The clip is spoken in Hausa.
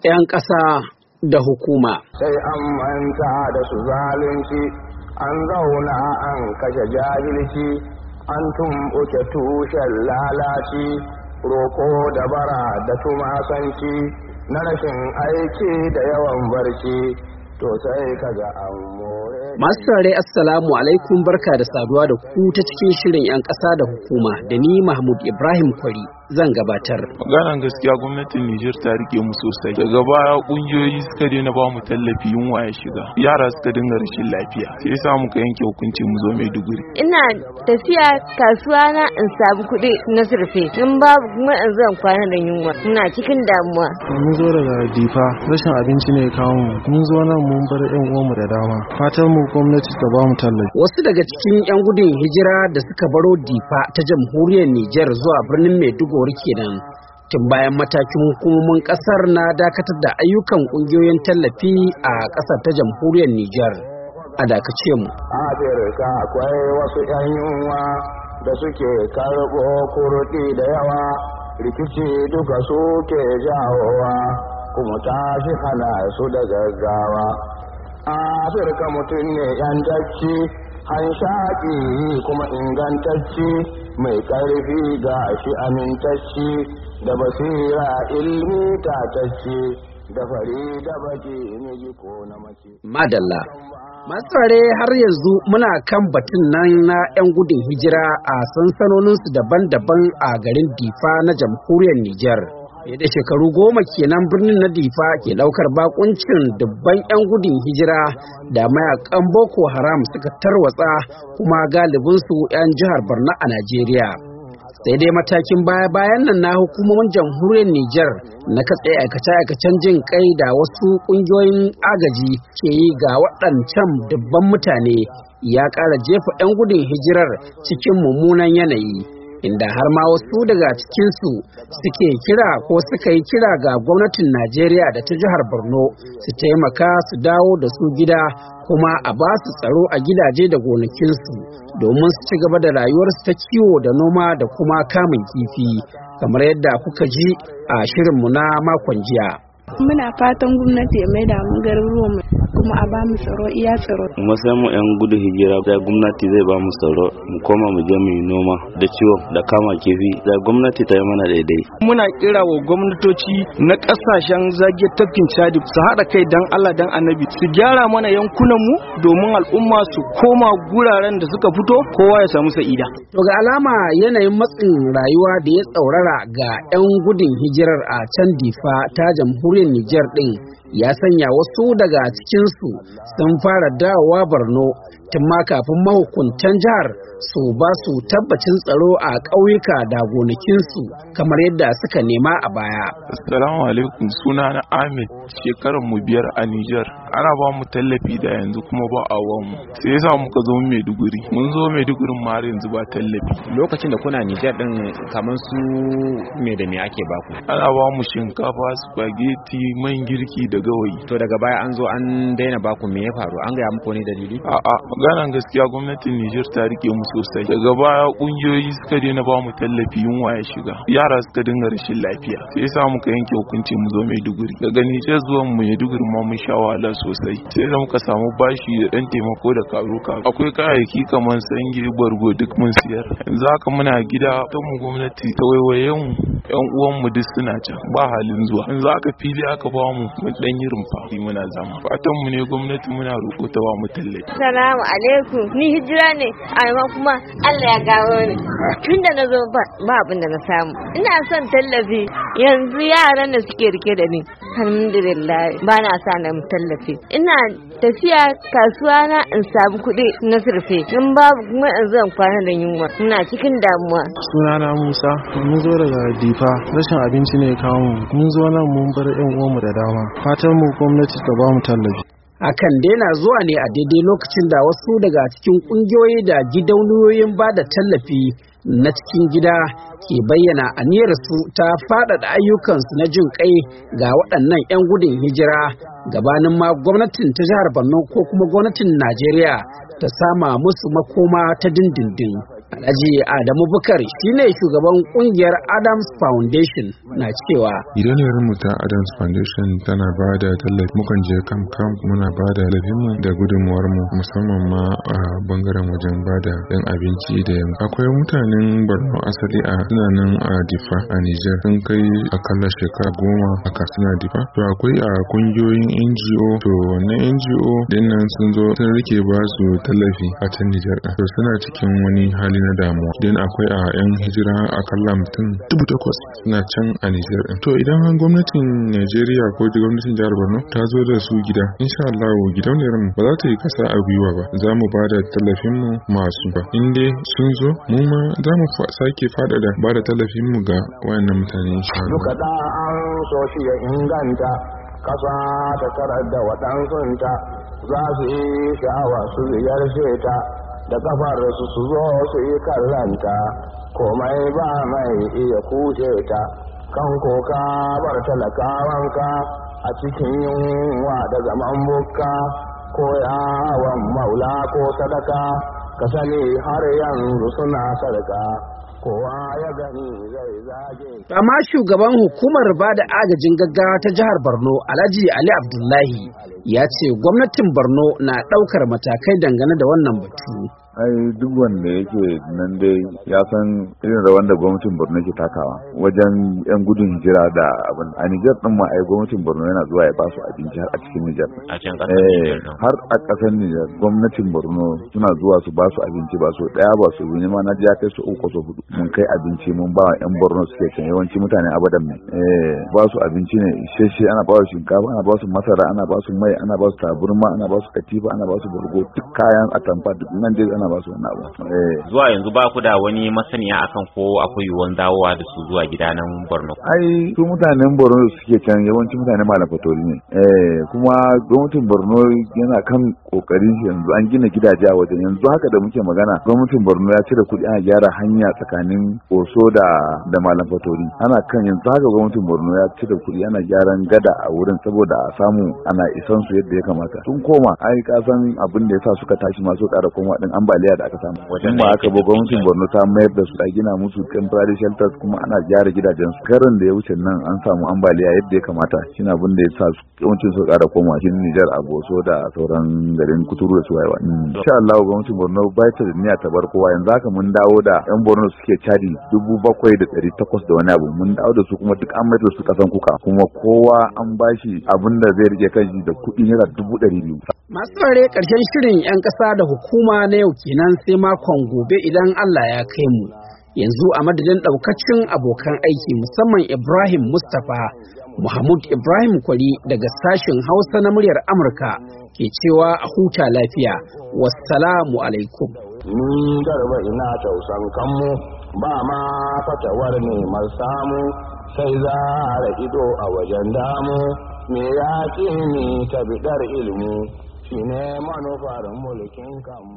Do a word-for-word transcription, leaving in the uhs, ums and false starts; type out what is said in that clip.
'yan ƙasa da hukuma. Sai an manta da su zalunci, an zauna an kashe jahilci, an tumɓuke tushen lalaci, roƙo da bara da tumasanci, na rashin aiki da yawan barci, to sai kaga an more. Masu saurare assalamu alaikum, barka da saduwa da ku ta cikin shirin 'yan ƙasa da hukuma da ni Mahmud Ibrahim Kwari zan gabatar. Maganan gaskiya gwamnatin Nijar ta rike mu sosai. Daga baya kungiyoyi suka daina ba mu tallafi, yunwa ya shiga. Yara suka dinga rashin lafiya. Sai yasa muka yanke hukunci mu zo Maiduguri. Ina tafiya kasuwa na in samu kuɗi na surfe. In babu kuma in zan kwana da yunwa. Muna cikin damuwa. Mun zo daga Difa, rashin abinci ne ya kawo mu. Mun zo nan mun bar ƴan uwanmu da dama. Fatan mu gwamnati ta ba mu tallafi. Wasu daga cikin 'yan gudun hijira da suka baro Difa ta jamhuriyar Nijar zuwa birnin Maiduguri kenan tun bayan matakin hukumomin kasar na dakatar da ayyukan kungiyoyin tallafi a kasar ta jamhuriyar Nijar. A dakace mu. Afirka akwai wasu 'yan yunwa da suke karɓo kurɗi da yawa, rikici duka suke jawowa, kuma tashi hana su da gaggawa. Afirka mutum ne 'yantacci, hanshaƙi kuma ingantacci, mai ƙarfi ga shi amintacci, da basira ilmi tatacci, da fari da baki miji ko na mace. Madalla. Matsare har yanzu muna kan batun nan na 'yan gudun hijira a sansanoninsu daban-daban a garin Difa na jamhuriyar Nijar. Fiye da shekaru goma kenan birnin na Difa ke daukar bakuncin dubban 'yan gudun hijira da mayakan Boko Haram suka tarwatsa, kuma galibinsu 'yan jihar Borno a Najeriya. Sai dai matakin baya-bayan nan na hukumomin jamhuriyar Nijar na katse aikace-aikacen jin kai da wasu kungiyoyin agaji ke yi ga waɗancan dubban mutane ya ƙara jefa 'yan gudun hijirar cikin mummunan yanayi, inda har ma wasu daga cikinsu suke kira ko suka yi kira ga gwamnatin Najeriya da ta jihar Borno su taimaka su dawo da su gida, kuma a ba su tsaro a gidaje da gonakinsu domin su ci gaba da rayuwarsu ta kiwo da noma da kuma kamun kifi, kamar yadda kuka ji a shirinmu na makon jiya. Muna fatan gwamnati ya maida mu garuruwan kuma a ba mu tsaro, iya tsaro. Mu sai mu yan gudu hijira da gwamnati zai ba mu tsaro, mu koma mu je mu yi noma da ciwo da kama kifi, da gwamnati ta yi mana daidai. Muna kira wa gwamnatoci na kasashen zage tafkin Chad su haɗa kai dan Allah dan Annabi, su gyara mana yankunan mu domin al'umma su koma guraren da suka fito, kowa ya samu sa'ida. To ga alama yanayin matsin rayuwa da ya tsaurara ga 'yan gudun hijirar a can Difa ta jamhuriyar Nijar din ya sanya wasu daga cikinsu sun fara dawowa Borno tun ma kafin mahukuntan jihar su ba su tabbacin tsaro a ƙauyuka da gonakinsu kamar yadda suka nema a baya. Assalamu alaikum, suna na Ahmed, shekarar mu biyar a Nijar. Ana ba mu tallafi da yanzu kuma ba a wa mu. Sai yasa muka zo Maiduguri. Mun zo Maiduguri ma har yanzu ba tallafi. Lokacin da kuna Nijar din kamar su me da me ake ba ku? Ana ba mu shinkafa, spaghetti, man girki da gawayi. To daga baya an zo an daina ba ku, me ya faru? An gaya muku ne dalili? A'a, maganan gaskiya gwamnatin Nijar ta rike mu sosai. Daga baya kungiyoyi suka daina ba mu tallafi, yunwa ya shiga. Yara suka dinga rashin lafiya. Sai yasa muka yanke hukunci mu zo Maiduguri. Daga Nijar zuwa mu Maiduguri ma mun sha wahala sosai. Sai da muka samu bashi da dan taimako da karuka. Akwai kayayyaki kamar sange, bargo duk mun siyar. Yanzu haka muna gida, ta mu gwamnati ta waiwaye mu. Yan uwan mu duk suna can, ba halin zuwa. Yanzu aka fili aka ba mu mun dan yi rumfa muna zama. Fatan mu ne gwamnati muna roƙo ta ba mu tallafi. Assalamu alaikum, ni hijira ne amma kuma Allah ya gawo ni. Tunda na zo ba abin da na samu. Ina son tallafi, yanzu yaran da suke rike da ni alhamdulillah ba na sa na tallafi. Ina tafiya kasuwa na in samu kuɗi na surfe, in babu kuma in zan kwana da yunwa. Ina cikin damuwa. Sunana Musa, mun zo daga Difa, rashin abinci ne ya kawo mu. Mun zo nan mun bar ƴan uwanmu da dama. Fatan mu gwamnati ta ba mu tallafi. Hakan dai na zuwa ne a daidai lokacin da wasu daga cikin kungiyoyi da gidauniyoyin ba da tallafi na cikin gida ke bayyana aniyarsu ta faɗaɗa ayyukansu na jin kai ga waɗannan 'yan gudun hijira gabanin ma gwamnatin ta jihar Borno ko kuma gwamnatin Najeriya ta sama musu makoma ta dindindin. Alhaji Adamu Bukar shine shugaban kungiyar Adams Foundation na cewa gidauniyar mu ta Adams Foundation tana ba da tallafi, mukan je kam kam muna ba da mu da gudunmuwar mu musamman ma a bangaren wajen ba da yan abinci da yan akwai mutanen Borno asali a suna nan a Difa a Niger sun kai akalla shekara goma a Katsina Difa, to akwai a kungiyoyin N G O, to wannan N G O din nan sun zo sun rike ba su tallafi a can Niger, to suna cikin wani hali na damuwa. Din akwai a yan hijira akalla mutum dubu takwas suna can a Niger. To idan har gwamnatin Najeriya ko gwamnatin jihar Borno ta zo da su gida, insha Allah gidauniyar mu ba za ta yi kasa a gwiwa ba, za mu ba da tallafin mu masu ba. In dai sun zo mu ma za mu sake faɗaɗa ba da tallafin mu ga wayannan mutane insha Allah. Duka da an so shi ya inganta kasa ta karar da waɗansunta za su yi sha'awa su ziyarce ta da kafar su su zo su yi kallanta komai ba mai iya kushe ta kan koka bar talakawanka a cikin yunwa da zaman bukka ko yawon maula ko sadaka ka sani har yanzu suna sarka kowa ya gani zai zage. Amma shugaban hukumar ba da agajin gaggawa ta jihar Borno Alhaji Ali Abdullahi ya ce gwamnatin Borno na ɗaukar matakai dangane da wannan batu. ai duk wanda yake nan dai ya san irin rawan da gwamnatin Borno ke takawa wajen yan gudun hijira da abin a Niger din ma ai gwamnatin Borno yana zuwa ya ba su abinci har a cikin Niger a cikin kasar Niger har a kasar Niger gwamnatin Borno suna zuwa su ba su abinci ba su daya ba su ne ma na ji ya kai su uku su hudu mun kai abinci mun ba yan Borno suke can yawanci mutane abadan ne eh ba su abinci ne isheshe ana ba su shinkafa ana ba su masara ana ba su mai ana ba su taburma ana ba su katifa ana ba su burgo duk kayan atamfa duk nan dai ana ba su wannan abu eh zuwa yanzu ba ku da wani masaniya akan ko akwai yuwan dawowa da su zuwa gida nan Borno ai su mutanen Borno suke can yawanci mutane malam fatori ne eh kuma gwamnatin Borno yana kan kokarin yanzu an gina gidaje a wajen yanzu haka da muke magana gwamnatin Borno ya cire kuɗi ana gyara hanya tsakanin Oso da da malam fatori ana kan yanzu haka gwamnatin Borno ya cire kuɗi ana gyaran gada a wurin saboda a samu ana isan su yadda ya kamata sun koma ai ka san abin da yasa suka tashi masu ƙara koma din ambaliya da aka samu wajen ba aka ba gwamnatin Borno ta mayar da su a gina musu temporary shelters kuma ana gyara gidajen su karin da ya wuce nan an samu ambaliya yadda ya kamata shine abin da yasa yawancin su ƙara koma cikin Niger a Boso da sauran garin Kuturu da su wayewa insha Allah gwamnatin Borno ba ta da niyya ta bar kowa yanzu haka mun dawo da yan Borno suke cadi dubu bakwai da ɗari takwas da wani abu mun dawo da su kuma duk an mayar da su kasan kuka kuma kowa an bashi abin da zai rike kanshi da kuɗi naira dubu ɗari biyu. Masu tsare ƙarshen shirin 'yan ƙasa da hukuma na yau kenan sai makon gobe idan Allah ya kai mu. Yanzu a madadin ɗaukacin abokan aiki musamman Ibrahim Mustapha, Muhammad Ibrahim Kwari daga sashen Hausa na muryar Amurka ke cewa a huta lafiya. Wassalamu alaikum. Ni garba ina tausan kanmu ba ma fatawar neman samu sai za a ido a wajen damu me ya ce ni ta bidar ilimi shine manufar mulkin kanmu.